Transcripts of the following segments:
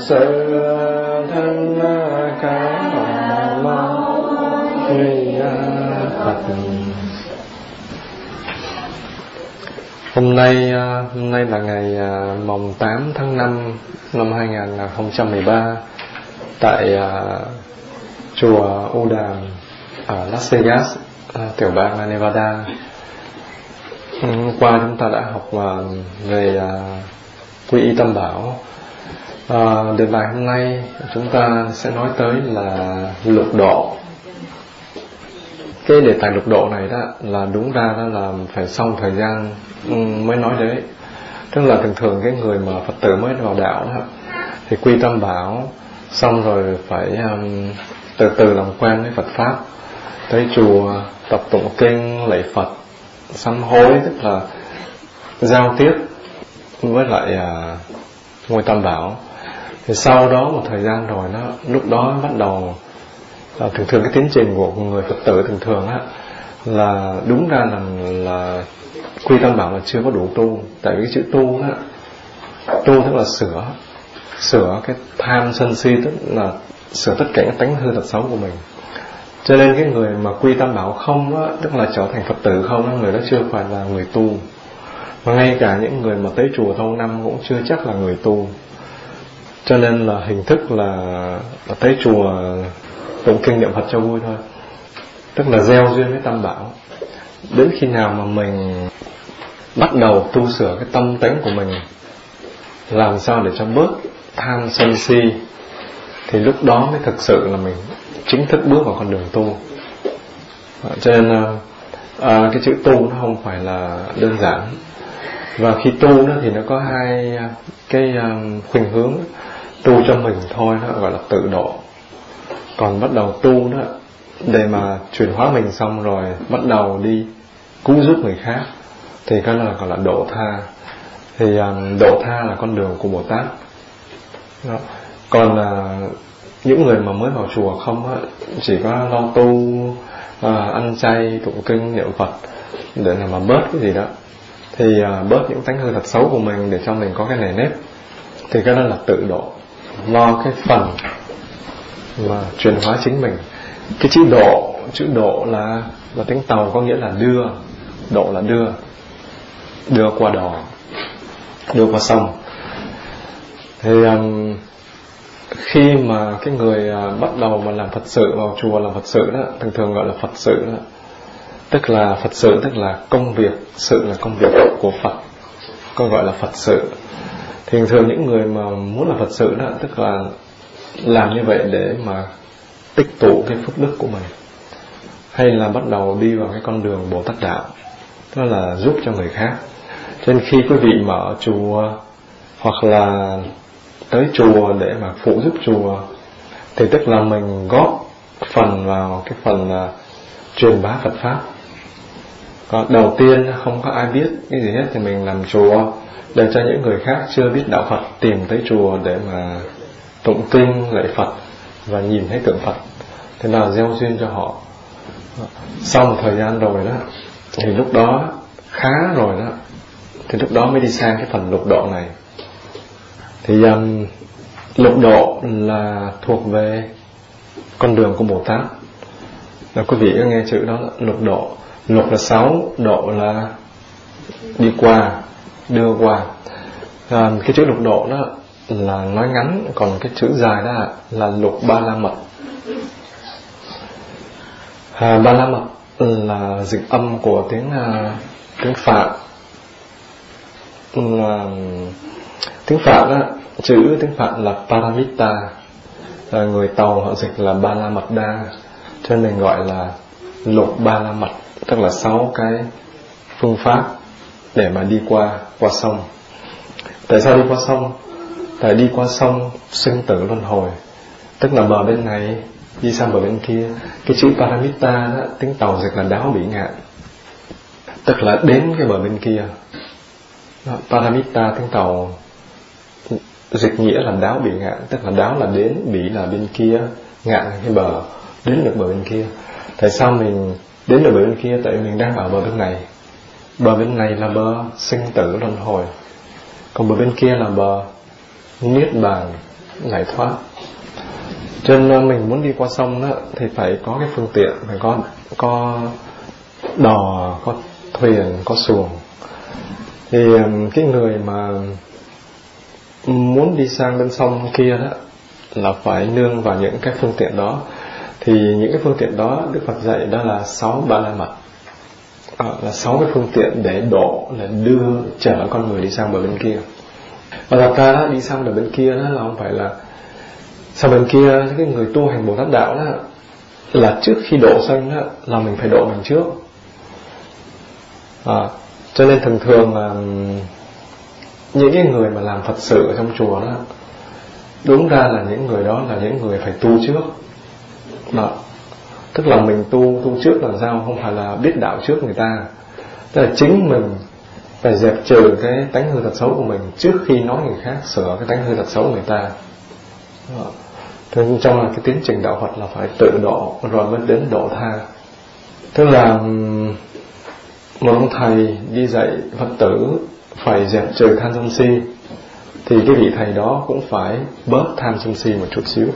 sự thân ca ma ni Phật. Hôm nay là ngày mồng 8 tháng 5 năm 2013 tại chùa Udam ở Las Vegas, tiểu bang Nevada. Hôm qua chúng ta đã học về quy y Tam Bảo. Đề bài hôm nay chúng ta sẽ nói tới là lục độ. Cái đề tài lục độ này đó là đúng ra đó là phải sau thời gian mới nói đấy. Tức là thường cái người mà Phật tử mới vào đạo đó thì quy Tam Bảo xong rồi phải từ từ làm quen với Phật pháp, tới chùa tập tụng kinh lạy Phật, sám hối, tức là giao tiếp với lại ngôi Tam Bảo. Thì sau đó một thời gian rồi đó, lúc đó bắt đầu thường cái tiến trình của người Phật tử thường á là đúng ra là quy Tam Bảo là chưa có đủ tu. Tại vì cái chữ tu á, tu tức là sửa cái tham sân si, tức là sửa tất cả những tánh hư tật xấu của mình. Cho nên cái người mà quy Tam Bảo không á, tức là trở thành Phật tử không á, người đó chưa phải là người tu. Và ngay cả những người mà tới chùa thâu năm cũng chưa chắc là người tu. Cho nên là hình thức là tới chùa tụng kinh niệm Phật cho vui thôi, tức là gieo duyên với Tam Bảo. Đến khi nào mà mình bắt đầu tu sửa cái tâm tánh của mình, làm sao để cho bớt tham sân si, thì lúc đó mới thực sự là mình chính thức bước vào con đường tu. Cho nên cái chữ tu nó không phải là đơn giản. Và khi tu đó thì nó có hai cái khuynh hướng. Tu cho mình thôi đó gọi là tự độ. Còn bắt đầu tu đó để mà chuyển hóa mình xong rồi bắt đầu đi cứu giúp người khác thì cái là gọi là độ tha. Thì độ tha là con đường của Bồ Tát đó. Còn những người mà mới vào chùa không á, chỉ có lo tu, ăn chay, tụng kinh, niệm Phật để mà bớt cái gì đó, thì bớt những tánh hư thật xấu của mình để cho mình có cái nề nếp, thì cái đó là tự độ, lo cái phần mà chuyển hóa chính mình. Cái chữ độ là tiếng Tàu có nghĩa là đưa, độ là đưa qua đò, đưa qua sông. Thì khi mà cái người bắt đầu mà làm Phật sự, vào chùa làm Phật sự đó, thường gọi là Phật sự đó. Tức là Phật sự tức là công việc, sự là công việc của Phật, còn gọi là Phật sự. Thì thường những người mà muốn làm Phật sự đó, tức là làm như vậy để mà tích tụ cái phước đức của mình, hay là bắt đầu đi vào cái con đường Bồ Tát đạo, tức là giúp cho người khác. Cho nên khi quý vị mở chùa hoặc là tới chùa để mà phụ giúp chùa, thì tức là mình góp phần vào cái phần truyền bá Phật pháp. Còn đầu tiên không có ai biết cái gì hết thì mình làm chùa để cho những người khác chưa biết đạo Phật tìm tới chùa để mà tụng kinh lạy Phật và nhìn thấy tượng Phật, thế nào gieo duyên cho họ. Sau một thời gian rồi đó thì lúc đó khá rồi đó, thì lúc đó mới đi sang cái phần lục độ này. Thì lục độ là thuộc về con đường của Bồ Tát. Là quý vị có nghe chữ đó, lục độ. Lục là 6, độ là đi qua, đưa qua. Cái chữ lục độ đó là nói ngắn, còn cái chữ dài đó là lục ba la mật. Ba la mật là dịch âm của tiếng Phạn. Tiếng Phạn đó, chữ tiếng Phạn là Paramita, người Tàu họ dịch là Ba La Mật Đa, cho nên mình gọi là lục ba la mật, tức là 6 cái phương pháp để mà đi qua sông. Tại sao đi qua sông? Tại đi qua sông sinh tử luân hồi, tức là bờ bên này đi sang bờ bên kia. Cái chữ Paramita đó, tiếng Tàu dịch là đáo bỉ ngạn, tức là đến cái bờ bên kia. Paramita tiếng Tàu dịch nghĩa là đáo bỉ ngạn, tức là đáo là đến, bỉ là bên kia, ngạn là cái bờ, đến được bờ bên kia. Tại sao mình đến được bờ bên kia? Tại vì mình đang ở bờ bên này. Bờ bên này là bờ sinh tử luân hồi, còn bờ bên kia là bờ niết bàn, giải thoát. Cho nên mình muốn đi qua sông đó, thì phải có cái phương tiện, phải có đò, có thuyền, có xuồng. Thì cái người mà muốn đi sang bên sông kia đó là phải nương vào những cái phương tiện đó. Thì những cái phương tiện đó Đức Phật dạy đó là 6 Ba La Mật, là 6 cái phương tiện để độ, là đưa chở con người đi sang bờ bên kia. Và thật ra đó, đi sang bờ bên kia đó là không phải là sang bên kia. Cái người tu hành Bồ Tát đạo đó là trước khi độ sanh đó là mình phải độ mình trước. Cho nên thường thường là những cái người mà làm Phật sự ở trong chùa đó, đúng ra là những người đó là những người phải tu trước. Tức là mình tu trước là sao? Không phải là biết đạo trước người ta. Tức là chính mình phải dẹp trừ cái tánh hư tật xấu của mình trước khi nói người khác sửa cái tánh hư tật xấu của người ta. Thế nên trong cái tiến trình đạo Phật là phải tự độ rồi mới đến độ tha. Tức là một ông thầy đi dạy Phật tử phải dẹp trừ tham sân si, thì cái vị thầy đó cũng phải bớt tham sân si một chút xíu.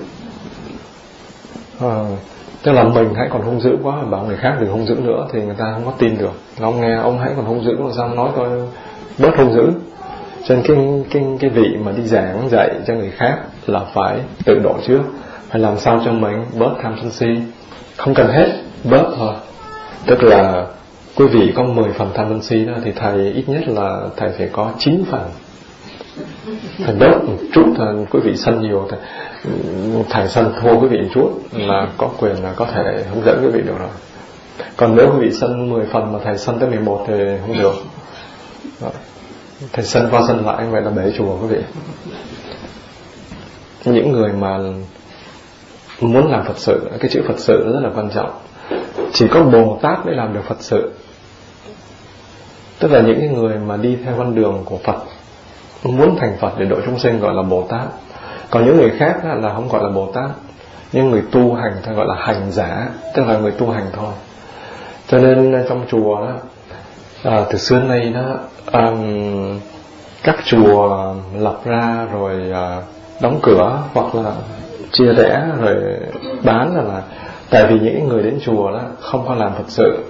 Tức là mình hãy còn hung dữ quá, bảo người khác đừng hung dữ nữa thì người ta không có tin được. Ông nghe ông hãy còn hung dữ, làm sao nói tôi bớt hung dữ. Cho nên cái vị mà đi giảng dạy cho người khác là phải tự độ trước, phải làm sao cho mình bớt tham sân si. Không cần hết, bớt thôi. Tức là quý vị có 10 phần tham sân si đó, thì thầy ít nhất là thầy phải có 9 phần. Thầy bớt một chút thôi. Quý vị sân nhiều thầy sân thua quý vị một chút là có quyền là có thể hướng dẫn quý vị được rồi. Còn nếu quý vị sân 10 phần mà thầy sân tới 11 thì không được. Thầy sân qua sân lại vậy là bể chùa quý vị. Những người mà muốn làm Phật sự, cái chữ Phật sự rất là quan trọng. Chỉ có Bồ Tát mới làm được Phật sự. Tức là những người mà đi theo con đường của Phật, muốn thành Phật để độ chúng sinh gọi là Bồ Tát. Còn những người khác là không gọi là Bồ Tát. Nhưng người tu hành thì gọi là hành giả, tức là người tu hành thôi. Cho nên trong chùa đó, từ xưa nay đó, các chùa lập ra rồi đóng cửa hoặc là chia rẽ rồi bán là tại vì những người đến chùa đó không có làm Phật sự,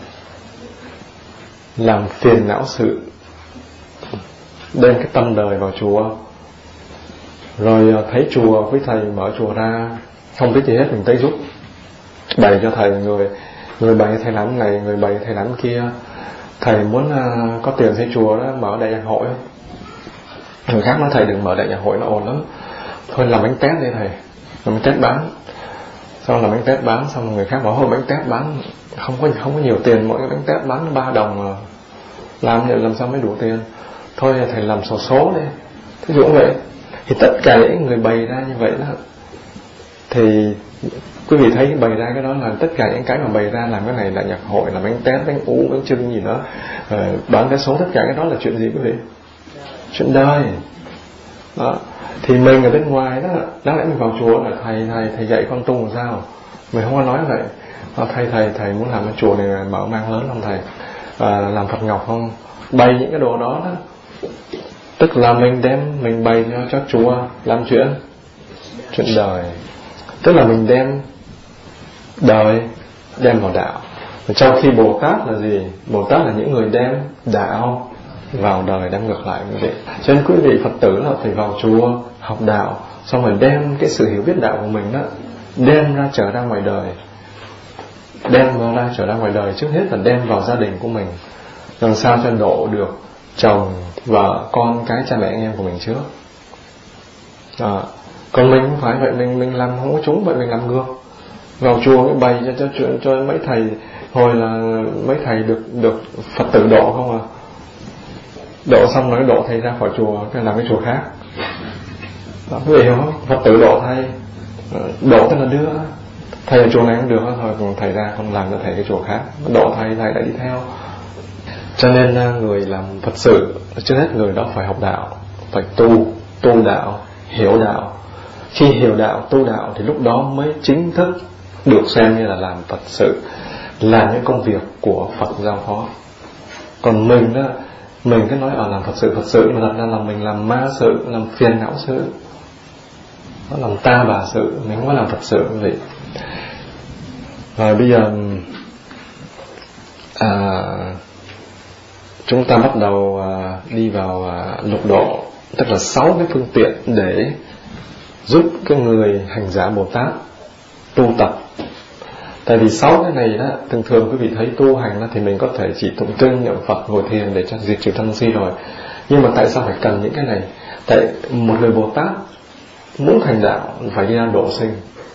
làm phiền não sự, đem cái tâm đời vào chùa. Rồi thấy chùa, quý thầy mở chùa ra không biết gì hết, mình tới giúp bày cho thầy. Người bày thầy làm này, người bày thầy làm kia. Thầy muốn có tiền xây chùa đó, mở đại nhạc hội. Người khác nói thầy đừng mở đại nhạc hội, nó ồn lắm, thôi làm bánh tét đi thầy, làm bánh tét bán. Xong làm bánh tét bán, xong người khác bảo thôi bánh tét bán không có nhiều tiền, mỗi cái bánh tét bán 3 đồng mà làm vậy làm sao mới đủ tiền. Thôi thầy làm sổ số đi, thí dụ vậy. Thì tất cả những người bày ra như vậy đó, thì quý vị thấy bày ra cái đó là tất cả những cái mà bày ra, làm cái này là nhạc hội, là bánh tét, bánh ú, bánh chưng gì đó, bán vé số, tất cả cái đó là chuyện gì quý vị? Chuyện đời đó. Thì mình ở bên ngoài đó, đáng lẽ mình vào chùa là thầy dạy con tu làm sao, mình không có nói vậy. Thầy muốn làm cái chùa này mở mang lớn không thầy, làm Phật Ngọc không, bày những cái đồ đó đó. Tức là mình bày cho chùa làm chuyện đời. Tức là mình đem đời đem vào đạo. Trong khi Bồ Tát là gì? Bồ Tát là những người đem đạo vào đời, đem ngược lại như vậy. Cho nên quý vị Phật tử là phải vào chùa học đạo, xong rồi đem cái sự hiểu biết đạo của mình đó đem ra trở ra ngoài đời. Đem ra trở ra ngoài đời, trước hết là đem vào gia đình của mình, làm sao cho độ được chồng, vợ, con cái, cha mẹ anh em của mình trước. Còn mình không phải vậy, mình làm không có trúng vậy, mình làm ngược. Vào chùa mới bày cho mấy thầy, hồi là mấy thầy được Phật tử độ không à. Độ xong rồi độ thầy ra khỏi chùa, cái làm cái chùa khác. Quý vị hiểu không? Phật tử độ thầy, độ tức là đưa thầy ở chùa này không được thôi, còn thầy ra không làm cho thầy cái chùa khác, độ thầy lại đi theo. Cho nên người làm Phật sự, trước hết người đó phải học đạo, phải tu đạo, hiểu đạo. Khi hiểu đạo, tu đạo thì lúc đó mới chính thức được xem như là làm Phật sự, là những công việc của Phật giao phó. Còn mình đó, mình cứ nói làm Phật sự mà thật ra là mình làm ma sự, làm phiền não sự. nó làm ta bà sự, mình không có làm thật sự quý vị. Rồi bây giờ chúng ta bắt đầu đi vào lục độ, tức là 6 cái phương tiện để giúp cái người hành giả Bồ Tát tu tập. Tại vì 6 cái này đó, thường thường quý vị thấy tu hành đó, thì mình có thể chỉ tụng kinh niệm Phật ngồi thiền để cho diệt trừ tham si rồi. Nhưng mà tại sao phải cần những cái này? Tại một người Bồ Tát muốn thành đạo phải đi ra độ sinh,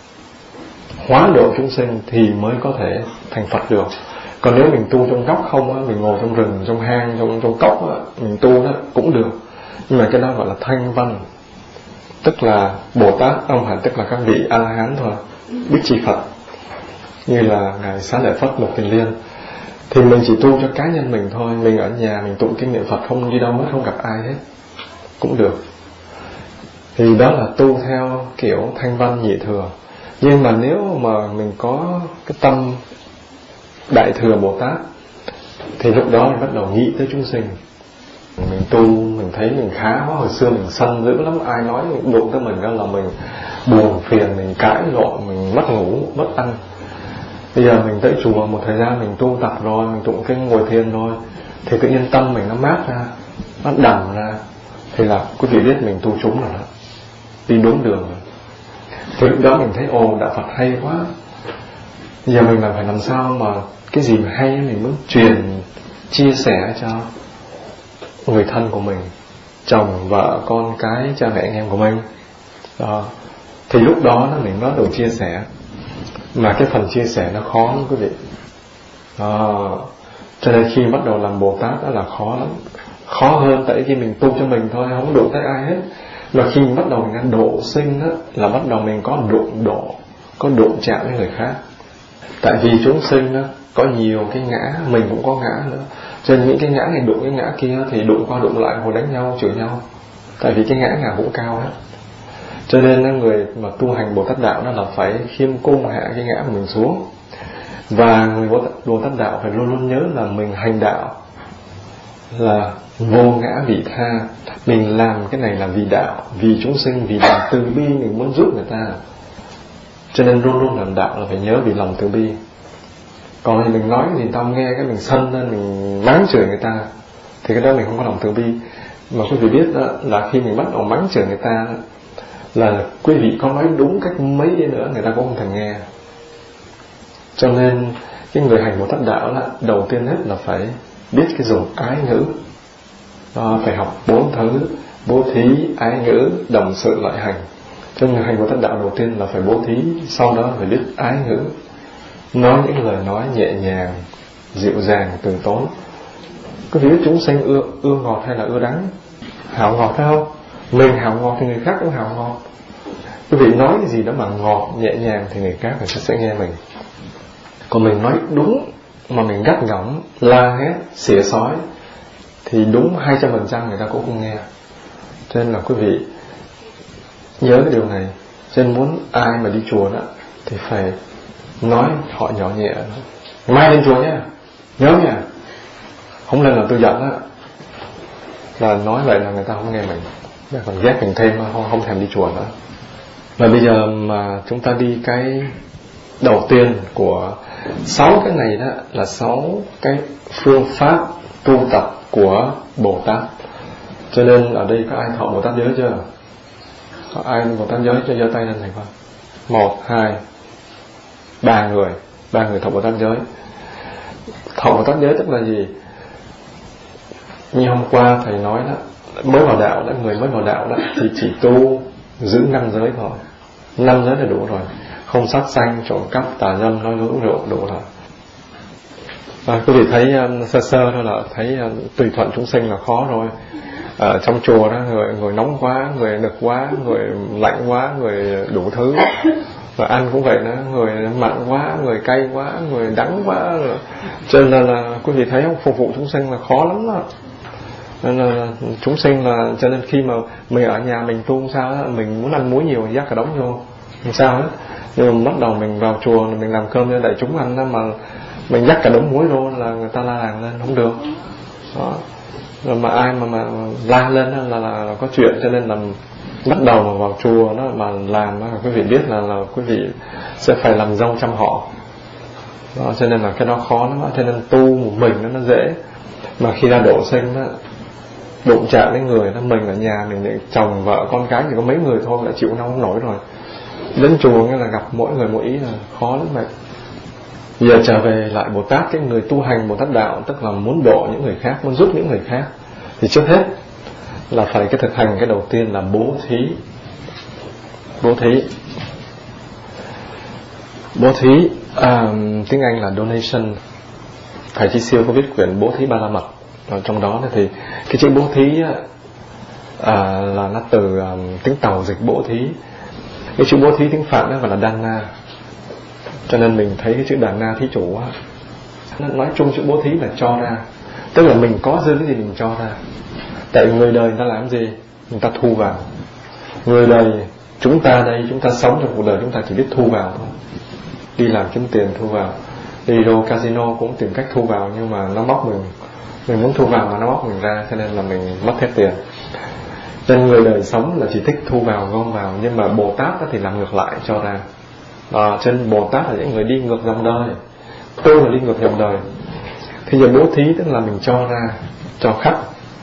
hóa độ chúng sinh thì mới có thể thành Phật được. Còn nếu mình tu trong góc không á, mình ngồi trong rừng, trong hang, trong cốc á, mình tu đó cũng được. Nhưng mà cái đó gọi là thanh văn, tức là Bồ Tát ông hẳn, tức là các vị A La Hán thôi, Bích Chi Phật, như là ngài Xá Lợi Phất, Lục Kiền Liên. Thì mình chỉ tu cho cá nhân mình thôi, mình ở nhà mình tụng kinh niệm Phật, không đi đâu hết, không gặp ai hết cũng được. Thì đó là tu theo kiểu thanh văn nhị thừa. Nhưng mà nếu mà mình có cái tâm đại thừa Bồ Tát thì lúc đó mình bắt đầu nghĩ tới chúng sinh. Mình tu, mình thấy mình khá quá. Hồi xưa mình sân dữ lắm, ai nói đụng tới mình đó là mình buồn phiền, mình cãi lộn, mình mất ngủ, mất ăn. Bây giờ mình tới chùa một thời gian, mình tu tập rồi, mình tụng kinh ngồi thiền rồi, thì tự nhiên tâm mình nó mát ra, nó đẳng ra. Thì là quý vị biết mình tu trúng rồi đó, đi đúng đường rồi. Thì lúc đó mình thấy ồ, đạo Phật hay quá. Giờ mình phải làm sao mà cái gì mà hay mình muốn truyền, chia sẻ cho người thân của mình, chồng, vợ, con cái, cha mẹ anh em của mình đó. Thì lúc đó mình bắt đầu chia sẻ. Mà cái phần chia sẻ nó khó lắm quý vị đó. Cho nên khi bắt đầu làm Bồ Tát đó là khó lắm. Khó hơn tại khi mình tu cho mình thôi, không độ tới ai hết. Mà khi mình bắt đầu mình độ sinh đó, là bắt đầu mình có đụng độ, có đụng chạm với người khác. Tại vì chúng sinh đó, có nhiều cái ngã, mình cũng có ngã nữa. Cho nên những cái ngã này đụng cái ngã kia thì đụng qua đụng lại hồi đánh nhau, chửi nhau. Tại vì cái ngã nào cũng cao hết. Cho nên người mà tu hành Bồ Tát Đạo đó là phải khiêm cung hạ cái ngã của mình xuống. Và người Bồ Tát Đạo phải luôn luôn nhớ là mình hành đạo là vô ngã vị tha. Mình làm cái này là vì đạo, vì chúng sinh, vì lòng từ bi, mình muốn giúp người ta. Cho nên luôn luôn làm đạo là phải nhớ vì lòng từ bi. Còn thì mình nói gì tao nghe cái mình sân lên, mình mắng chửi người ta, thì cái đó mình không có lòng từ bi. Mà quý vị biết đó, là khi mình bắt đầu mắng chửi người ta đó, là quý vị có nói đúng cách mấy đi nữa người ta cũng không thèm nghe. Cho nên cái người hành Bồ Tát Đạo là đầu tiên hết là phải biết cái dùng ái ngữ. Phải học 4 thứ: bố thí, ái ngữ, đồng sự, lợi hành. Cho nên người hành Bồ Tát Đạo đầu tiên là phải bố thí, sau đó phải biết ái ngữ, nói những lời nói nhẹ nhàng, dịu dàng, từ tốn. Quý vị biết chúng sinh ưa ngọt hay là ưa đắng? Hảo ngọt phải không? Mình hảo ngọt thì người khác cũng hảo ngọt. Quý vị nói cái gì đó mà ngọt, nhẹ nhàng thì người khác sẽ nghe mình. Còn mình nói đúng mà mình gắt gỏng, la hét, xỉa xói thì đúng 200% người ta cũng không nghe. Cho nên là quý vị nhớ cái điều này. Cho nên muốn ai mà đi chùa đó thì phải nói họ nhỏ nhẹ: mai lên chùa nhé, nhớ nha, không lần nào tôi giận đó. Là nói vậy là người ta không nghe mình, còn ghét mình thêm, không thèm đi chùa nữa. Và bây giờ mà chúng ta đi cái đầu tiên của 6 cái này đó là 6 cái phương pháp tu tập của Bồ Tát. Cho nên ở đây có ai thọ Bồ Tát giới chưa? Có ai Bồ Tát giới cho giơ tay lên thầy con? 1, 2, 3 người. 3 người thọ Bồ Tát giới. Thọ Bồ Tát giới tức là gì? Như hôm qua thầy nói đó, mới vào đạo đó, người mới vào đạo đó thì chỉ tu giữ 5 giới thôi. 5 giới là đủ rồi. Không sát sanh, trộm cắp, tà dâm, nói lưỡng rượu, đủ rồi. Quý vị thấy sơ sơ thôi là thấy tùy thuận chúng sinh là khó rồi. Trong chùa đó người nóng quá, người nực quá, người lạnh quá, người đủ thứ. Và ăn cũng vậy đó, người mặn quá, người cay quá, người đắng quá. Cho nên là quý vị thấy không, phục vụ chúng sinh là khó lắm đó. Nên là chúng sinh là, cho nên khi mà mình ở nhà mình tu sao đó, mình muốn ăn muối nhiều dắt cả đống vô, không sao hết. Nhưng mà bắt đầu mình vào chùa mình làm cơm cho đại chúng ăn đó, mà mình dắt cả đống muối luôn là người ta la làng lên, không được đó. Rồi mà ai mà la lên là có chuyện. Cho nên là Bắt đầu mà vào chùa đó mà làm đó, quý vị biết là quý vị sẽ phải làm dâu trăm họ đó, cho nên là cái đó khó lắm đó. Cho nên tu một mình nó dễ, mà khi ra độ sinh đó, đụng chạm đến người đó, mình ở nhà mình để chồng vợ con cái chỉ có mấy người thôi đã chịu không nổi rồi. Đến chùa nghĩa là gặp mỗi người mỗi ý là khó lắm vậy. Giờ trở về lại Bồ Tát, cái người tu hành Bồ Tát đạo tức là muốn độ những người khác, muốn giúp những người khác, thì trước hết là phải cái thực hành cái đầu tiên là bố thí. Bố thí tiếng Anh là donation. Thầy Chi Siêu có viết quyển Bố Thí Ba La Mật, ở trong đó thì cái chữ bố thí là nó từ tiếng Tàu dịch bố thí. Cái chữ bố thí tiếng Phạn đó gọi là Dana, cho nên mình thấy cái chữ Dana thí chủ á, nói chung chữ bố thí là cho ra, tức là mình có dư cái gì mình cho ra. Tại người đời người ta làm gì? Người ta thu vào. Người đời chúng ta đây, chúng ta sống trong cuộc đời chúng ta chỉ biết thu vào thôi. Đi làm kiếm tiền thu vào, đi vô casino cũng tìm cách thu vào, nhưng mà nó móc mình muốn thu vào mà nó móc mình ra, cho nên là mình mất hết tiền. Nên người đời sống là chỉ thích thu vào gom vào, nhưng mà Bồ Tát thì làm ngược lại, cho ra. Cho nên Bồ Tát là những người đi ngược dòng đời, tôi là đi ngược dòng đời. Thì giờ bố thí tức là mình cho ra, cho khắp.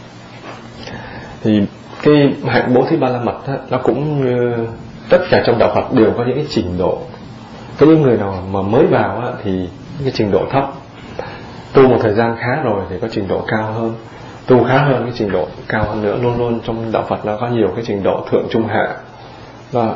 Thì cái hạnh bố thí Ba La Mật á, nó cũng như tất cả trong đạo Phật đều có những cái trình độ. Có những người nào mà mới vào á, thì cái trình độ thấp, tu một thời gian khá rồi thì có trình độ cao hơn, tu khá hơn cái trình độ cao hơn nữa. Luôn luôn trong đạo Phật nó có nhiều cái trình độ thượng trung hạ đó,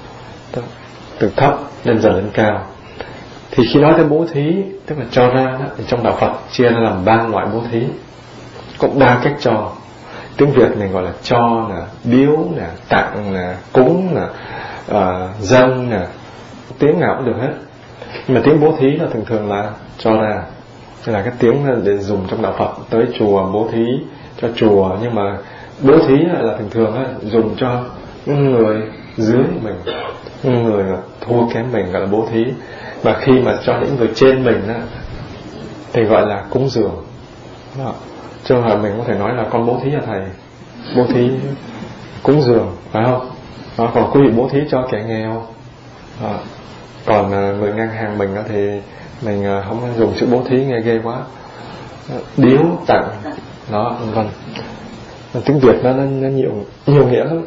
từ thấp lên dần lên cao. Thì khi nói tới bố thí tức là cho ra đó, thì trong đạo Phật chia ra làm 3 loại bố thí, có 3 cách cho. Tiếng Việt mình gọi là cho nè, biếu nè, tặng nè, cúng nè, dâng nè, tiếng nào cũng được hết. Nhưng mà tiếng bố thí là thường thường là cho ra, đây là cái tiếng để dùng trong đạo Phật. Tới chùa bố thí cho chùa, nhưng mà bố thí là thường thường dùng cho những người dưới mình, những người thua kém mình gọi là bố thí. Và khi mà cho những người trên mình thì gọi là cúng dường đó. Chứ là mình có thể nói là con bố thí cho thầy, bố thí cúng dường, phải không? Đó, còn quý vị bố thí cho kẻ nghèo đó. Còn người ngang hàng mình thì mình không dùng chữ bố thí, nghe ghê quá. Biếu, tặng đó, vân. Tiếng Việt nó nhiều nghĩa lắm.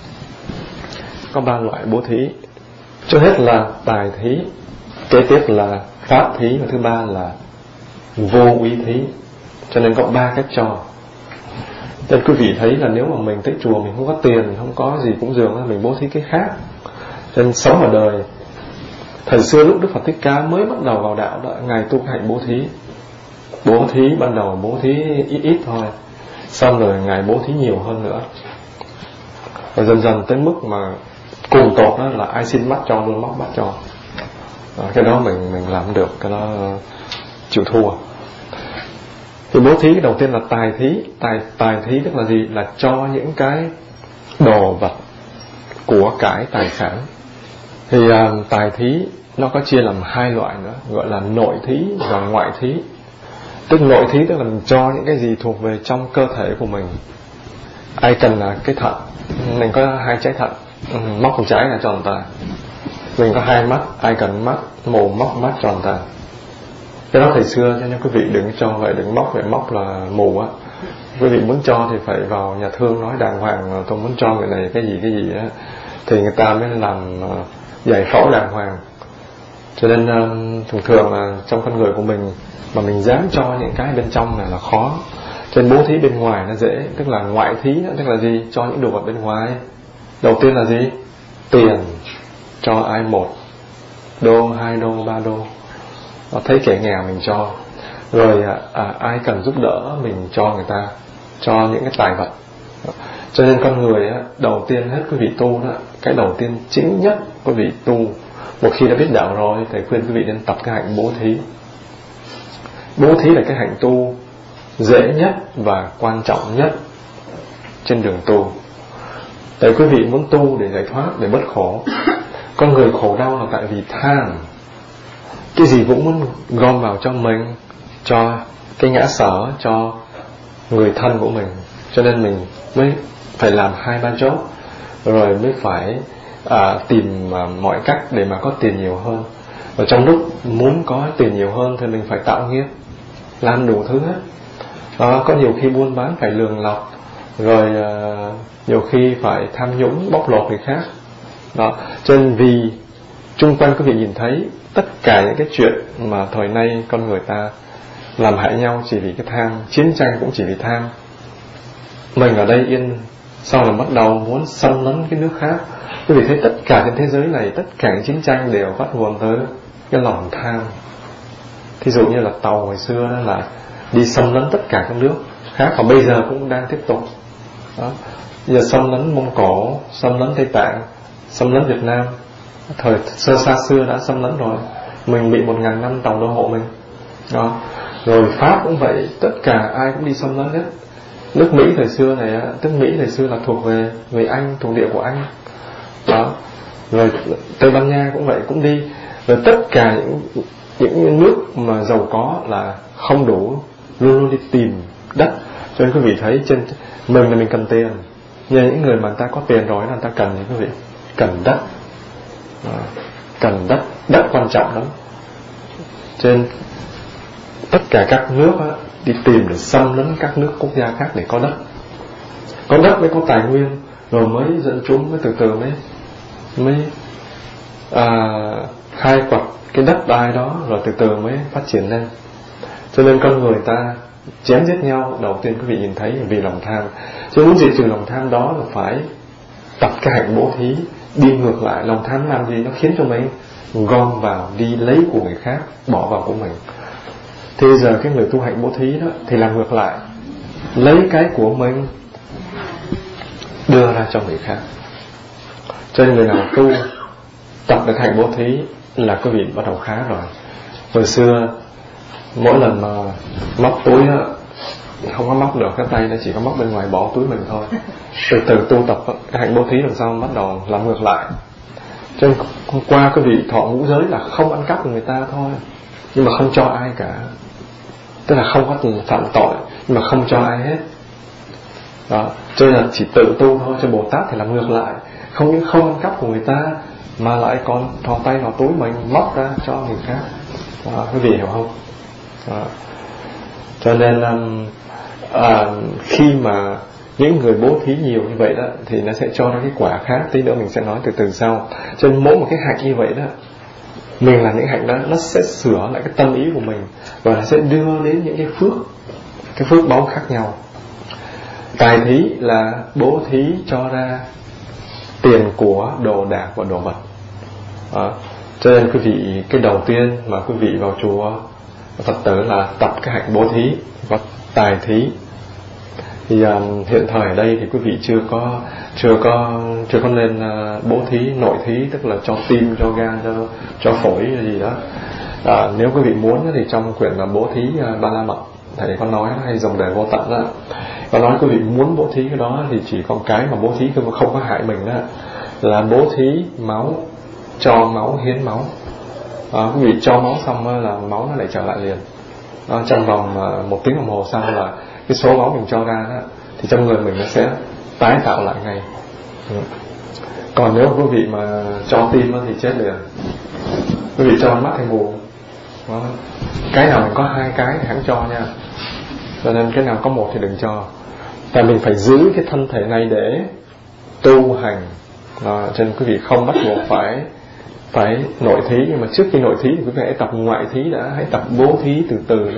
Có 3 loại bố thí. Trước hết là tài thí, kế tiếp là pháp thí, và thứ 3 là vô úy thí. Cho nên có 3 cách cho. Nên quý vị thấy là nếu mà mình tới chùa mình không có tiền, không có gì cúng dường, mình bố thí cái khác. Cho nên sống ở đời, thời xưa lúc Đức Phật Thích Ca mới bắt đầu vào đạo đó, Ngài tu hạnh bố thí. Bố thí ban đầu bố thí ít thôi, xong rồi Ngài bố thí nhiều hơn nữa. Và dần dần tới mức mà cùng tột đó là ai xin mắt cho luôn, móc mắt cho. Cái đó mình làm được, cái đó chịu thua. Thì bố thí đầu tiên là tài thí. Tài thí tức là gì? Là cho những cái đồ vật, của cải, tài sản. Thì tài thí nó có chia làm 2 loại nữa, gọi là nội thí và ngoại thí. Tức nội thí tức là mình cho những cái gì thuộc về trong cơ thể của mình. Ai cần là cái thận, mình có 2 trái thận, móc một trái là tròn ta. Mình có 2 mắt, ai cần mắt, mồm móc mắt tròn ta. Cái đó thời xưa, cho nên quý vị đừng cho vậy, đừng móc vậy, móc là mù á. Quý vị muốn cho thì phải vào nhà thương nói đàng hoàng, tôi muốn cho người này cái gì á, thì người ta mới làm giải phẫu đàng hoàng. Cho nên thường thường là trong con người của mình mà mình dám cho những cái bên trong này là khó. Cho nên bố thí bên ngoài nó dễ. Tức là ngoại thí nữa, tức là gì? Cho những đồ vật bên ngoài. Đầu tiên là gì? Tiền. Cho ai 1 đô, 2 đô, 3 đô. Thấy kẻ nghèo mình cho. Rồi ai cần giúp đỡ mình cho người ta, cho những cái tài vật. Cho nên con người đầu tiên hết quý vị tu đó, cái đầu tiên chính nhất quý vị tu, một khi đã biết đạo rồi, thầy khuyên quý vị nên tập cái hạnh bố thí. Bố thí là cái hạnh tu dễ nhất và quan trọng nhất trên đường tu. Tại quý vị muốn tu để giải thoát, để bớt khổ. Con người khổ đau là tại vì tham, cái gì cũng muốn gom vào cho mình, cho cái ngã sở, cho người thân của mình. Cho nên mình mới phải làm 2-3 chốt. rồi mới phải tìm mọi cách để mà có tiền nhiều hơn. Và trong lúc muốn có tiền nhiều hơn thì mình phải tạo nghiệp, làm đủ thứ hết. Có nhiều khi buôn bán phải lường lọc, rồi nhiều khi phải tham nhũng bóc lột người khác. Cho nên vì chung quanh quý vị nhìn thấy tất cả những cái chuyện mà thời nay con người ta làm hại nhau chỉ vì cái tham, chiến tranh cũng chỉ vì tham. Mình ở đây yên, sau là bắt đầu muốn xâm lấn cái nước khác. Quý vị thấy tất cả trên thế giới này, tất cả những chiến tranh đều bắt nguồn tới cái lòng tham. Thí dụ như là Tàu hồi xưa đó là đi xâm lấn tất cả các nước khác, và bây giờ cũng đang tiếp tục. Bây giờ xâm lấn Mông Cổ, xâm lấn Tây Tạng, xâm lấn Việt Nam. Thời xa xưa đã xâm lấn rồi, mình bị 1000 năm Tàu đô hộ mình. Rồi Pháp cũng vậy, tất cả ai cũng đi xâm lấn hết. Nước Mỹ thời xưa này, nước Mỹ thời xưa là thuộc về người Anh, thuộc địa của Anh. Rồi Tây Ban Nha cũng vậy, cũng đi. Rồi tất cả những nước mà giàu có là không đủ, luôn luôn đi tìm đất. Cho nên quý vị thấy trên mình là mình cần tiền, nhưng những người mà người ta có tiền rồi là người ta cần gì quý vị? Cần đất. Cần đất, đất quan trọng lắm. Cho nên tất cả các nước đi tìm để xâm lấn các nước quốc gia khác để có đất. Có đất mới có tài nguyên, rồi mới dân chúng mới từ từ mới khai quật cái đất đai đó, rồi từ từ mới phát triển lên. Cho nên con người ta chém giết nhau, đầu tiên quý vị nhìn thấy vì lòng tham. Chứ muốn diệt trừ lòng tham đó là phải tập cái hạnh bố thí, đi ngược lại. Lòng tham làm gì? Nó khiến cho mình gom vào, đi lấy của người khác, bỏ vào của mình. Thì giờ cái người tu hạnh bố thí đó thì làm ngược lại, lấy cái của mình đưa ra cho người khác. Cho nên người nào tu tập được hạnh bố thí là quý vị bắt đầu khá rồi. Hồi xưa mỗi lần mà móc túi á, không có móc được cái tay, nó chỉ có móc bên ngoài bỏ túi mình thôi. Từ từ tu tập cái hạnh bố thí làm sao bắt đầu làm ngược lại. Cho nên hôm qua quý vị thọ ngũ giới là không ăn cắp của người ta thôi, nhưng mà không cho ai cả. Tức là không có từng phạm tội, nhưng mà không cho ai hết. Cho nên là chỉ tự tu thôi. Cho Bồ Tát thì làm ngược lại, không những không ăn cắp của người ta mà lại còn thò tay vào túi mình móc ra cho người khác. Quý vị hiểu không? Cho nên khi mà những người bố thí nhiều như vậy đó thì nó sẽ cho ra cái quả khác. Tí nữa mình sẽ nói từ từ sau. Cho nên mỗi một cái hạnh như vậy đó, mình làm những hạnh đó, nó sẽ sửa lại cái tâm ý của mình, và nó sẽ đưa đến những cái phước báu khác nhau. Tài thí là bố thí cho ra tiền của, đồ đạc và đồ vật. Cho nên quý vị, cái đầu tiên mà quý vị vào chùa Phật tử là tập cái hạnh bố thí và tài thí. Thì hiện thời ở đây thì quý vị chưa có nên bố thí nội thí, tức là cho tim, cho gan, cho phổi gì đó. Nếu quý vị muốn thì trong quyển là bố thí Ba La Mật, thầy có nói, hay dòng đời vô tận đó, có nói quý vị muốn bố thí cái đó thì chỉ có cái mà bố thí không có hại mình đó, là bố thí máu, cho máu, hiến máu. Quý vị cho máu xong là máu nó lại trở lại liền. Trong vòng 1 tiếng đồng hồ sau là cái số máu mình cho ra đó, thì trong người mình nó sẽ tái tạo lại ngay. Còn nếu quý vị mà cho tim thì chết liền. Quý vị cho mắt thì mù. Cái nào mình có 2 cái thì hãng cho nha. Cho nên cái nào có 1 thì đừng cho. Tại mình phải giữ cái thân thể này để tu hành. Cho nên quý vị không bắt buộc phải nội thí, nhưng mà trước khi nội thí thì quý vị hãy tập ngoại thí đã, hãy tập bố thí từ từ.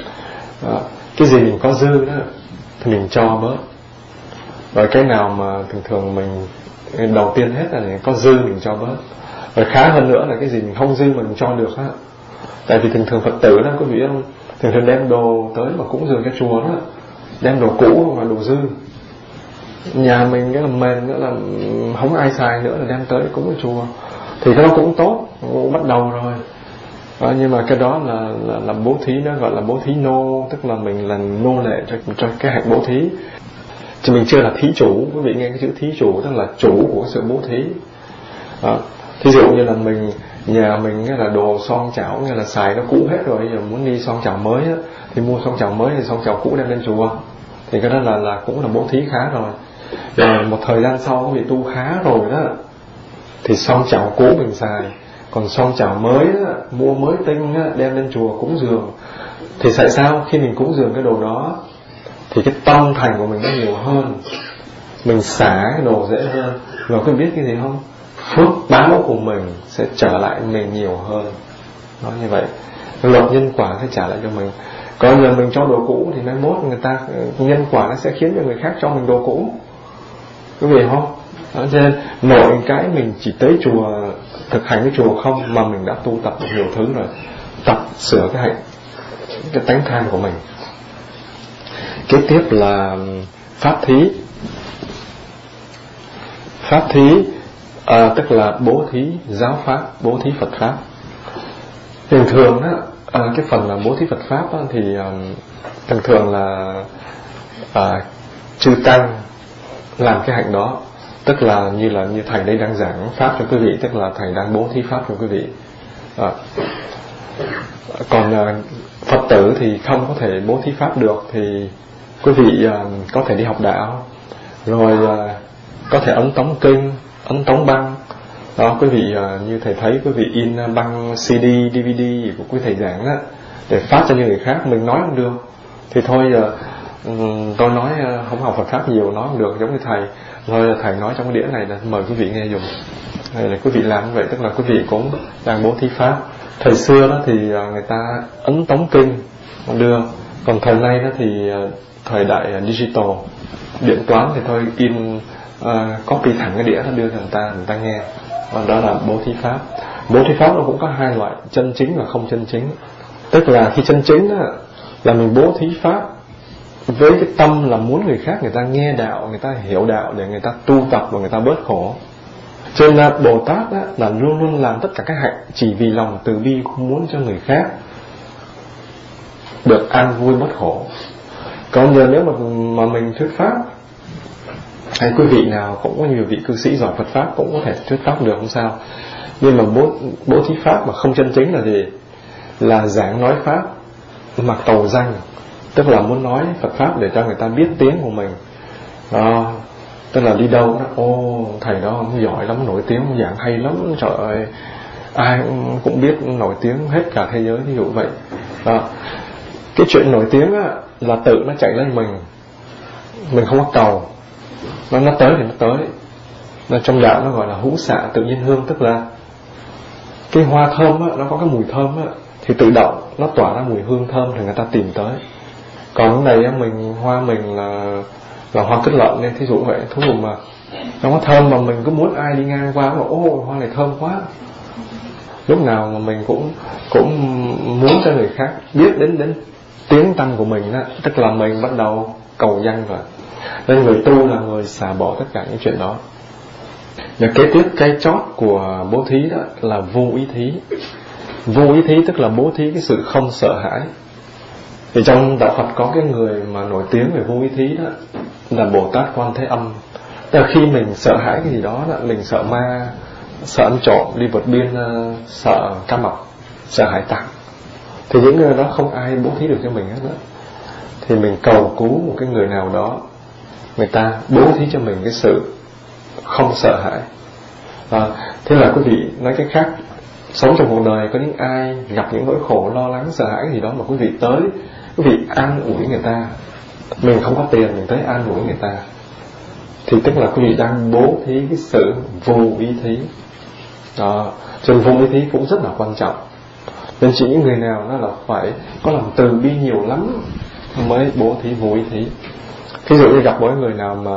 Cái gì mình có dư đó thì mình cho bớt. Rồi cái nào mà thường mình đầu tiên hết là có dư mình cho bớt. Rồi khá hơn nữa là cái gì mình không dư mà mình cho được á. Tại vì thường Phật tử đó quý vị không, thường đem đồ tới mà cúng dường cho chùa đó, đem đồ cũ mà đồ dư. Nhà mình cái là mền nữa là không ai xài nữa là đem tới cúng cho chùa, thì cái đó cũng tốt, cũng bắt đầu rồi. Nhưng mà cái đó là bố thí, nó gọi là bố thí nô, tức là mình là nô lệ cho cái hạnh bố thí. Chứ mình chưa là thí chủ. Quý vị nghe cái chữ thí chủ tức là chủ của sự bố thí. Thí dụ như là nhà mình là đồ son chảo như là xài nó cũ hết rồi, giờ muốn đi son chảo mới á, thì mua son chảo mới thì son chảo cũ đem lên chùa, thì cái đó là cũng là bố thí khá rồi. Rồi một thời gian sau quý vị tu khá rồi đó thì son chảo cũ mình xài, còn son chảo mới đó, mua mới tinh đó, đem lên chùa cúng dường. Thì tại sao khi mình cúng dường cái đồ đó thì cái tâm thành của mình nó nhiều hơn, mình xả cái đồ dễ hơn. Và quý vị biết cái gì không? Phước báo của mình sẽ trở lại mình nhiều hơn. Nói như vậy, luật nhân quả sẽ trả lại cho mình. Còn giờ mình cho đồ cũ thì mai mốt người ta, nhân quả nó sẽ khiến cho người khác cho mình đồ cũ, quý vị không? Đó, cho nên nội cái mình chỉ tới chùa thực hành cái chùa không mà mình đã tu tập được nhiều thứ rồi, tập sửa cái tánh tham của mình. Kế tiếp là pháp thí. Pháp thí tức là bố thí giáo pháp, bố thí Phật pháp. Thường thường á, cái phần là bố thí Phật pháp á, thì thường thường là chư tăng làm cái hạnh đó, tức là như thầy đây đang giảng pháp cho quý vị, tức là thầy đang bố thí pháp cho quý vị. Còn Phật tử thì không có thể bố thí pháp được, thì quý vị có thể đi học đạo, rồi có thể ấn tống kinh, ấn tống băng đó. Quý vị như thầy thấy quý vị in băng CD, DVD của quý thầy giảng đó, để phát cho những người khác. Mình nói không được thì thôi, tôi nói không học Phật pháp nhiều, nói không được giống như thầy, rồi thầy nói trong cái đĩa này là mời quý vị nghe dùng. Này là quý vị làm như vậy, tức là quý vị cũng đang bố thí pháp. Thời xưa đó thì người ta ấn tống kinh đưa, còn thời nay đó thì thời đại digital, điện toán, thì thôi in copy thẳng cái đĩa nó đưa cho người ta nghe. Và đó là bố thí pháp. Bố thí pháp nó cũng có hai loại, chân chính và không chân chính. Tức là khi chân chính đó, là mình bố thí pháp với cái tâm là muốn người khác người ta nghe đạo, người ta hiểu đạo để người ta tu tập và người ta bớt khổ. Cho nên là Bồ Tát đó, là luôn luôn làm tất cả các hạnh chỉ vì lòng từ bi, không muốn cho người khác được an vui bớt khổ. Còn giờ nếu mà mình thuyết pháp, hay quý vị nào cũng có nhiều vị cư sĩ giỏi Phật pháp cũng có thể thuyết pháp được, không sao. Nhưng mà bố thí pháp mà không chân chính là gì? Là giảng nói pháp mặc cầu danh, tức là muốn nói Phật pháp để cho người ta biết tiếng của mình đó. Tức là đi đâu đó, thầy đó ông giỏi lắm, nổi tiếng, giảng hay lắm, trời ơi, ai cũng biết, nổi tiếng hết cả thế giới, ví dụ vậy đó. Cái chuyện nổi tiếng á, là tự nó chạy lên mình không có cầu, nó tới thì nó tới. Nó trong đạo nó gọi là hữu xạ tự nhiên hương, tức là cái hoa thơm á, nó có cái mùi thơm á, thì tự động nó tỏa ra mùi hương thơm thì người ta tìm tới. Còn cái này á, hoa mình là hoa kết lợn nên thí dụ vậy, thú dụ mà nó có thơm mà mình cứ muốn ai đi ngang qua mà hoa này thơm quá, lúc nào mà mình cũng muốn cho người khác biết đến tiếng tăm của mình đó, tức là mình bắt đầu cầu danh rồi. Nên người tu là người xả bỏ tất cả những chuyện đó. Và kế tiếp cái chót của bố thí đó là vô ý thí. Vô ý thí tức là bố thí cái sự không sợ hãi. Thì trong đạo Phật có cái người mà nổi tiếng về vô ý thí đó là Bồ Tát Quan Thế Âm. Tức là khi mình sợ hãi cái gì đó, mình sợ ma, sợ ăn trộm, đi vượt biên, sợ cá mập, sợ hải tặc, thì những người đó không ai bố thí được cho mình hết nữa. Thì mình cầu cứu một cái người nào đó, người ta bố thí cho mình cái sự không sợ hãi. Thế là quý vị nói cách khác, sống trong cuộc đời có những ai gặp những nỗi khổ, lo lắng, sợ hãi gì đó mà quý vị tới, quý vị an ủi người ta. Mình không có tiền, mình tới an ủi người ta, thì tức là quý vị đang bố thí cái sự vô ý thí đó. Cho nên vô ý thí cũng rất là quan trọng. Nên chỉ những người nào nó là phải có lòng từ bi nhiều lắm mới bố thí vô ý thí. Ví dụ như gặp mỗi người nào mà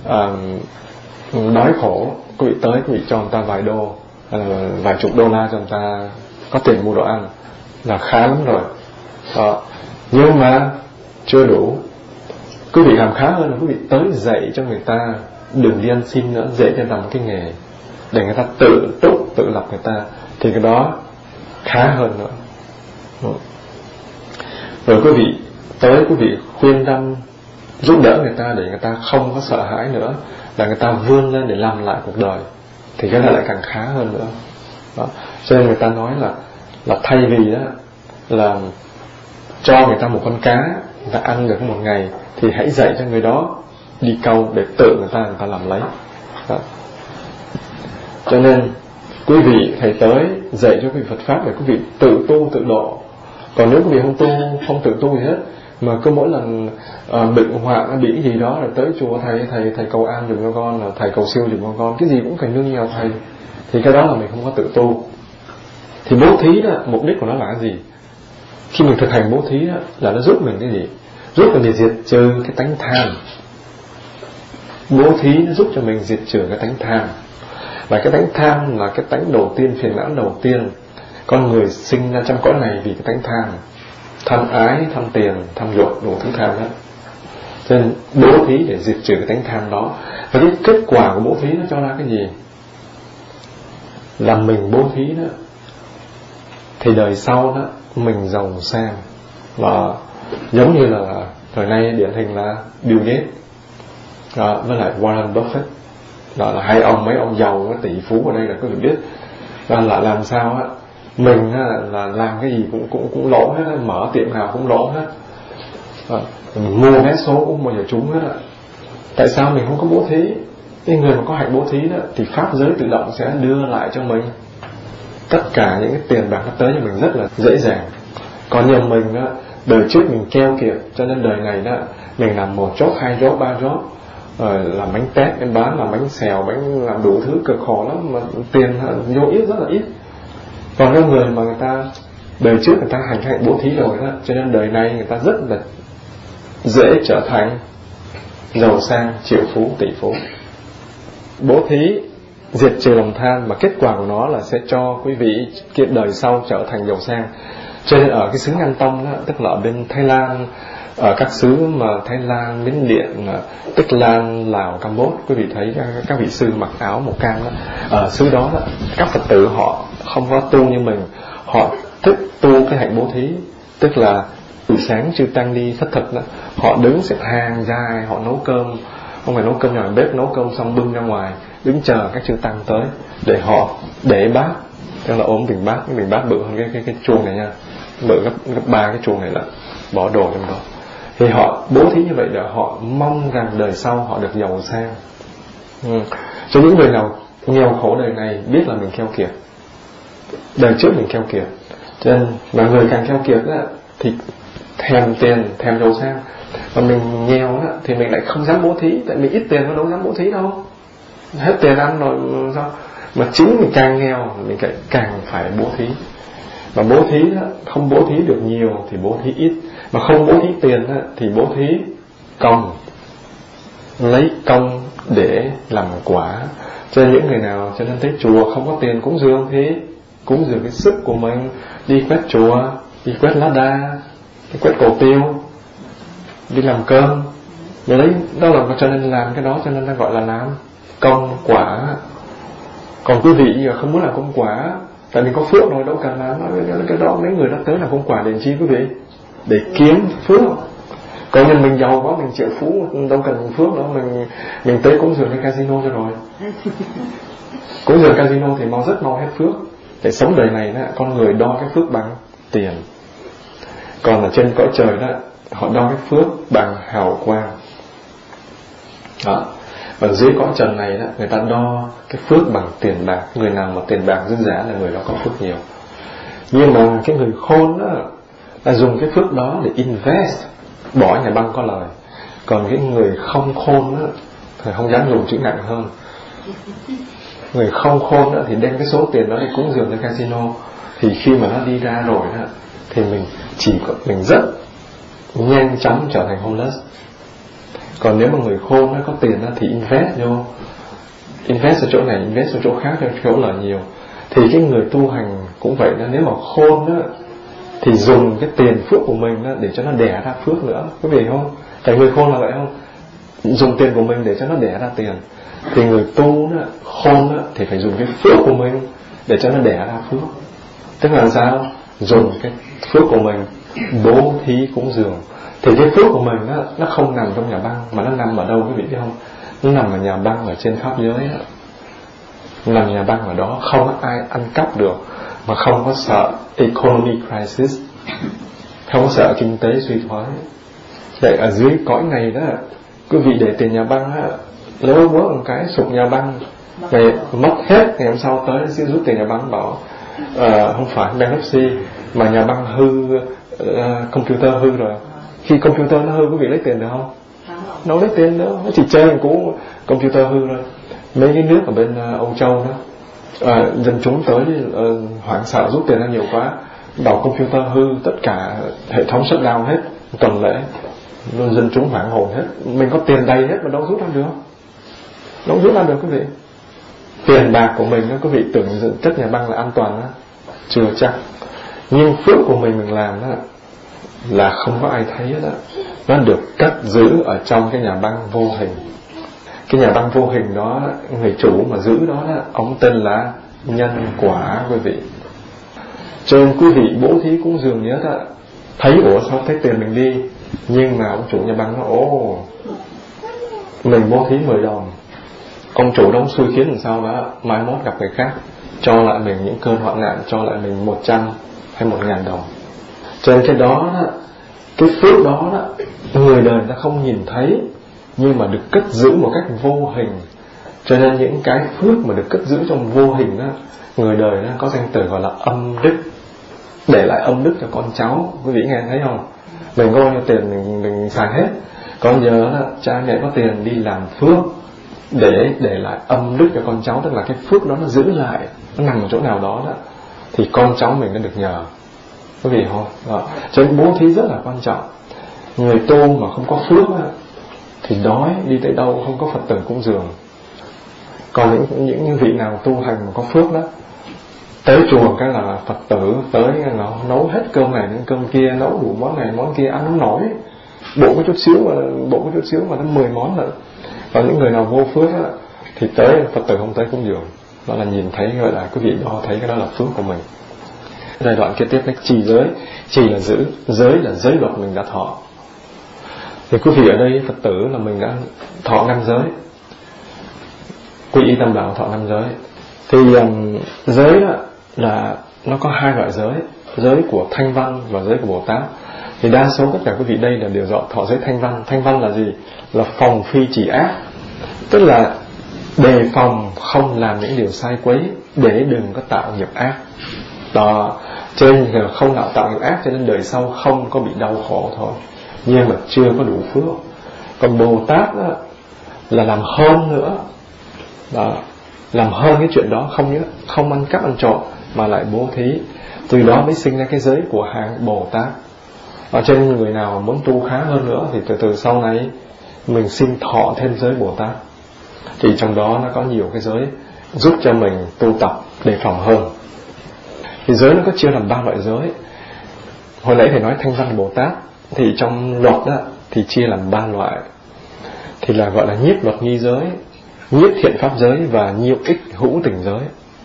đói khổ, quý vị tới, quý vị cho người ta vài đô, vài chục đô la cho người ta có tiền mua đồ ăn là khá lắm rồi đó. Nhưng mà chưa đủ. Quý vị làm khá hơn là quý vị tới dạy cho người ta đừng đi ăn xin nữa, dạy cho làm cái nghề để người ta tự túc, tự lập người ta, thì cái đó khá hơn nữa. Rồi quý vị tới, quý vị khuyên răn giúp đỡ người ta để người ta không có sợ hãi nữa, là người ta vươn lên để làm lại cuộc đời, thì cái này lại càng khá hơn nữa đó. Cho nên người ta nói là thay vì đó là cho người ta một con cá và ăn được một ngày, thì hãy dạy cho người đó đi câu để tự người ta làm lấy. Đó. Cho nên quý vị thầy tới dạy cho quý vị Phật pháp để quý vị tự tu tự độ. Còn nếu quý vị không tự tu gì hết, mà cứ mỗi lần bệnh hoạn bị cái gì đó rồi tới chùa thầy cầu an giùm cho con, là thầy cầu siêu giùm cho con, cái gì cũng phải nương nhờ thầy, thì cái đó là mình không có tự tu. Thì bố thí đó, mục đích của nó là cái gì? Khi mình thực hành bố thí đó, là nó giúp mình cái gì? Giúp mình để diệt trừ cái tánh tham. Bố thí nó giúp cho mình diệt trừ cái tánh tham. Và cái tánh tham là cái tánh đầu tiên, phiền não đầu tiên. Con người sinh ra trong cõi này vì cái tánh tham. Tham ái, tham tiền, tham dục, đủ thứ tham đó. Cho nên bố thí để diệt trừ cái tánh tham đó. Và cái kết quả của bố thí nó cho ra cái gì? Là mình bố thí đó, thì đời sau đó mình giàu sang. Và giống như là thời nay điển hình là Bill Gates đó, với lại Warren Buffett đó, là hai ông, mấy ông giàu, cái tỷ phú ở đây là có thể biết là làm sao á, mình là làm cái gì cũng lỗ hết, mở tiệm nào cũng lỗ hết, mua vé số cũng không bao giờ trúng hết. Tại sao mình không có bố thí? Cái người mà có hạnh bố thí đó, thì pháp giới tự động sẽ đưa lại cho mình tất cả những cái tiền bạc nó tới cho mình rất là dễ dàng. Còn như mình đó, đời trước mình keo kiệt, cho nên đời này đó mình làm 1 job, 2 job, 3 job, làm bánh tét, em bán, làm bánh xèo, bánh, làm đủ thứ cực khổ lắm, mà tiền vô ít, rất là ít. Còn cái người mà người ta đời trước người ta hành hạnh bố thí rồi đó, cho nên đời này người ta rất là dễ trở thành giàu sang, triệu phú, tỷ phú. Bố thí diệt trừ lòng tham, mà kết quả của nó là sẽ cho quý vị cái đời sau trở thành giàu sang. Cho nên ở cái xứ Nam Tông đó, tức là ở bên Thái Lan, ở các xứ mà Thái Lan, Miến Điện, Tích Lan, Lào, Campuchia, quý vị thấy các vị sư mặc áo màu cam đó, ở xứ đó, các Phật tử họ không có tu như mình, họ thích tu cái hạnh bố thí, tức là buổi sáng chư tăng đi thất thực đó, họ đứng xếp hàng dài, họ nấu cơm, không phải nấu cơm nhà bếp, nấu cơm xong bưng ra ngoài, đứng chờ các chư tăng tới để họ để bát, tức là ốm bình bát, cái bình bát bự hơn cái chuông này nha, bự gấp 3 cái chuông này, là bỏ đồ trong đó. Thì họ bố thí như vậy để họ mong rằng đời sau họ được giàu sang. Cho những người nào nghèo khổ đời này biết là mình keo kiệt, đời trước mình keo kiệt, cho nên mà người càng keo kiệt đó, thì thèm tiền, thèm giàu sang. Mà mình nghèo đó, thì mình lại không dám bố thí, tại mình ít tiền nó đâu dám bố thí đâu, hết tiền ăn rồi sao. Mà chính mình càng nghèo mình càng phải bố thí. Mà bố thí đó, không bố thí được nhiều thì bố thí ít, mà không bố thí tiền đó, thì bố thí công, lấy công để làm quả. Cho nên những người nào cho nên tới chùa không có tiền cúng dường, thì cúng dường cái sức của mình, đi quét chùa, đi quét lá đa, đi quét cầu tiêu, đi làm cơm, để đấy đó là cho nên làm cái đó, cho nên nó gọi là làm công quả. Còn quý vị không muốn làm công quả, tại mình có phước rồi, đâu cần làm cái đó. Mấy người đó tới làm công quả để chi quý vị? Để kiếm phước. Còn như mình giàu quá, mình triệu phú, đâu cần phước nữa, mình tới cúng dường cái casino cho rồi. Cúng dường casino thì rất mau hết phước. Để sống đời này đó, con người đo cái phước bằng tiền. Còn ở trên cõi trời đó, họ đo cái phước bằng hào quang. Đó. Và dưới cõi trần này đó, người ta đo cái phước bằng tiền bạc. Người nào mà tiền bạc dư dả là người đó có phước nhiều. Nhưng mà cái người khôn đó là dùng cái phước đó để invest, bỏ nhà băng có lời. Còn cái người không khôn đó thì không dám dùng chữ nặng hơn. Người không khôn đó thì đem cái số tiền đó đi cúng dường cho casino, thì khi mà nó đi ra rồi đó, thì mình rất nhanh chóng trở thành homeless. Còn nếu mà người khôn nó có tiền đó, thì invest vô, invest ở chỗ này, invest ở chỗ khác, cho chỗ là nhiều. Thì cái người tu hành cũng vậy đó, nếu mà khôn đó, thì dùng cái tiền phước của mình đó để cho nó đẻ ra phước nữa, có vị không? Tại người khôn là vậy không? Dùng tiền của mình để cho nó đẻ ra tiền. Thì người tu đó, khôn đó, thì phải dùng cái phước của mình để cho nó đẻ ra phước. Tức là sao? Dùng cái phước của mình bố thí cúng dường. Thì cái phước của mình đó, nó không nằm trong nhà băng, mà nó nằm ở đâu quý vị biết không? Nó nằm ở nhà băng ở trên pháp giới đó. Nằm nhà băng ở đó, không có ai ăn cắp được, mà không có sợ economic crisis, không có sợ kinh tế suy thoái. Vậy ở dưới cõi này đó, quý vị để tiền nhà băng á, lỡ vớ một cái sụp nhà băng, ngày mất hết, ngày hôm sau tới sẽ rút tiền nhà băng bảo không phải bankruptcy mà nhà băng hư, computer hư rồi. Khi computer nó hư, quý vị lấy tiền được không? Đâu lấy tiền nữa, nó chỉ chơi cũ, computer hư rồi. Mấy cái nước ở bên Âu Châu đó, dân chúng tới hoảng sợ rút tiền ra nhiều quá, bảo computer hư, tất cả hệ thống shut down hết tuần lễ, luôn dân chúng hoảng hồn hết. Mình có tiền đầy hết mà đâu rút ra được, đâu rút ra được quý vị. Tiền bạc của mình, quý vị tưởng chất nhà băng là an toàn đó, chưa chắc. Nhưng phước của mình làm đó là không có ai thấy hết đó. Nó được cất giữ ở trong cái nhà băng vô hình. Cái nhà băng vô hình đó, người chủ mà giữ đó, ông tên là nhân quả quý vị. Cho nên quý vị bố thí cúng dường nhớ đó, thấy sao thấy tiền mình đi, nhưng mà ông chủ nhà băng nó mình bố thí 10 đồng, ông chủ đóng xui khiến làm sao đó mai mốt gặp người khác cho lại mình những cơn hoạn nạn, cho lại mình 100 hay 1.000 đồng. Cho nên cái đó, cái phước đó, người đời ta không nhìn thấy, nhưng mà được cất giữ một cách vô hình. Cho nên những cái phước mà được cất giữ trong vô hình đó, người đời nó có danh từ gọi là âm đức, để lại âm đức cho con cháu. Quý vị nghe thấy không? Mình có bao nhiêu tiền mình xài hết, còn giờ đó, cha mẹ có tiền đi làm phước để lại âm đức cho con cháu, tức là cái phước đó nó giữ lại, nó nằm ở chỗ nào đó, thì con cháu mình nó được nhờ. Quý vị không? Cho nên bố thí rất là quan trọng. Người tu mà không có phước thì đói đi tới đâu, không có Phật tử cúng dường. Còn những vị nào tu hành mà có phước đó, tới chùa cái là Phật tử tới là nấu hết cơm này đến cơm kia, nấu đủ món này món kia, ăn không nổi, bộ có chút xíu mà nó 10 món rồi. Còn những người nào vô phước á, thì tới Phật tử không tới cúng dường. Đó là nhìn thấy, gọi là quý vị đo thấy cái đó là phước của mình. Giai đoạn kế tiếp là trì giới. Trì là giữ, giới là giới luật mình đã thọ. Thì quý vị ở đây Phật tử là mình đã thọ 5 giới, quy y Tam Bảo thọ 5 giới. Thì giới là nó có 2 loại giới, giới của Thanh Văn và giới của Bồ Tát. Thì đa số tất cả quý vị đây là đều thọ giới Thanh Văn. Thanh Văn là gì? Là phòng phi chỉ ác, tức là đề phòng không làm những điều sai quấy để đừng có tạo nghiệp ác. Đó, trên không tạo nghiệp ác cho nên đời sau không có bị đau khổ thôi, nhưng mà chưa có đủ phước. Còn Bồ Tát đó, là làm hơn nữa. Đó, làm hơn cái chuyện đó, không ăn cắp ăn trộm mà lại bố thí. Từ đó mới sinh ra cái giới của hàng Bồ Tát. Ở trên người nào muốn tu khá hơn nữa thì từ sau này mình xin thọ thêm giới Bồ Tát. Thì trong đó nó có nhiều cái giới giúp cho mình tu tập đề phòng hơn. Thì giới nó có chia làm 3 loại giới. Hồi nãy thầy nói Thanh Văn Bồ Tát, thì trong luật đó thì chia làm 3 loại. Thì là gọi là nhiếp luật nghi giới, nhiếp thiện pháp giới và nhiêu ích hữu tình giới.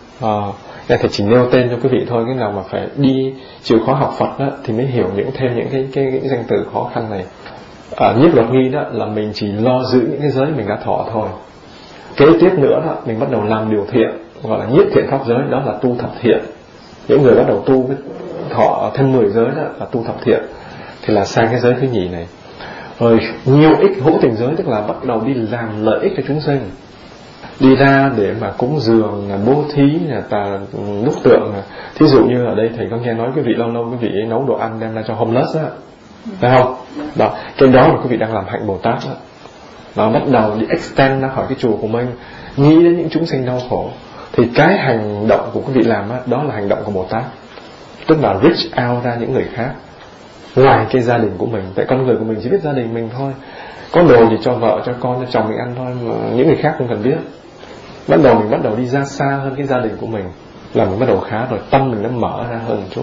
Thầy chỉ nêu tên cho quý vị thôi. Cái nào mà phải đi chịu khó học Phật đó, thì mới hiểu thêm những cái danh từ khó khăn này. Nhiếp luật nghi đó là mình chỉ lo giữ những cái giới mình đã thọ thôi. Kế tiếp nữa đó, mình bắt đầu làm điều thiện, gọi là nhiếp thiện pháp giới, đó là tu thập thiện. Những người bắt đầu tu thọ thêm 10 giới đó là tu thập thiện, thì là sang cái giới thứ nhì này. Rồi nhiều ích hữu tình giới, tức là bắt đầu đi làm lợi ích cho chúng sinh, đi ra để mà cúng dường, bố thí, đúc tượng. Thí dụ như ở đây thầy có nghe nói quý vị lâu quý vị nấu đồ ăn đem ra cho homeless á, phải không? Đó, cái đó là quý vị đang làm hạnh Bồ Tát đó. Đó, bắt đầu đi extend ra khỏi cái chùa của mình, nghĩ đến những chúng sinh đau khổ. Thì cái hành động của quý vị làm đó là hành động của Bồ Tát, tức là reach out ra những người khác ngoài cái gia đình của mình. Tại con người của mình chỉ biết gia đình mình thôi, có đồ thì cho vợ, cho con, cho chồng mình ăn thôi, mà những người khác không cần biết. Mình bắt đầu đi ra xa hơn cái gia đình của mình, là mình bắt đầu khá rồi, tâm mình nó mở ra hơn một chút.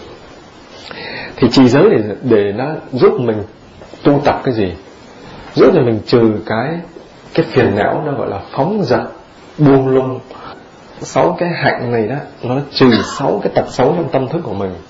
Thì trì giới để nó giúp mình tu tập cái gì? Giúp cho mình trừ cái phiền não, nó gọi là phóng dật, buông lung. 6 cái hạnh này đó, nó trừ 6 cái tật xấu trong tâm thức của mình.